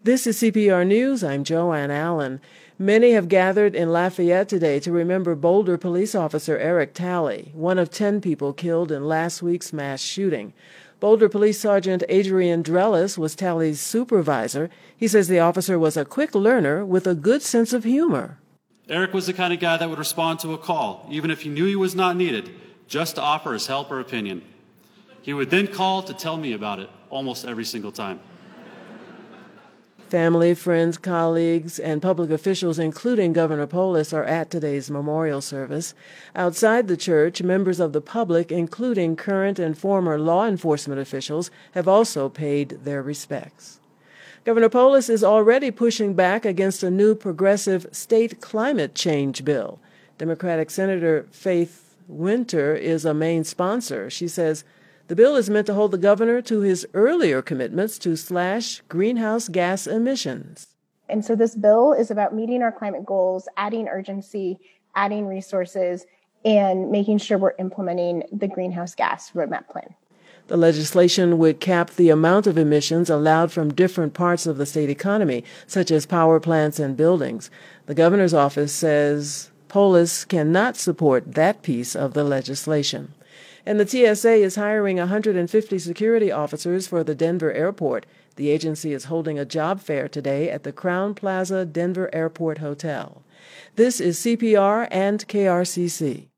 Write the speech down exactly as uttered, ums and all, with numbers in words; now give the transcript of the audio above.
This is C P R News. I'm Joanne Allen. Many have gathered in Lafayette today to remember Boulder police officer Eric Talley, one of ten people killed in last week's mass shooting. Boulder Police Sergeant Adrian Drellis was Talley's supervisor. He says the officer was a quick learner with a good sense of humor. Eric was the kind of guy that would respond to a call, even if he knew he was not needed, just to offer his help or opinion. He would then call to tell me about it almost every single time. Family, friends, colleagues, and public officials, including Governor Polis, are at today's memorial service. Outside the church, members of the public, including current and former law enforcement officials, have also paid their respects. Governor Polis is already pushing back against a new progressive state climate change bill. Democratic Senator Faith Winter is a main sponsor. She says the bill is meant to hold the governor to his earlier commitments to slash greenhouse gas emissions. And so this bill is about meeting our climate goals, adding urgency, adding resources, and making sure we're implementing the greenhouse gas roadmap plan. The legislation would cap the amount of emissions allowed from different parts of the state economy, such as power plants and buildings. The governor's office says Polis cannot support that piece of the legislation. And the T S A is hiring one hundred fifty security officers for the Denver airport. The agency is holding a job fair today at the Crowne Plaza Denver Airport Hotel. This is C P R and K R C C.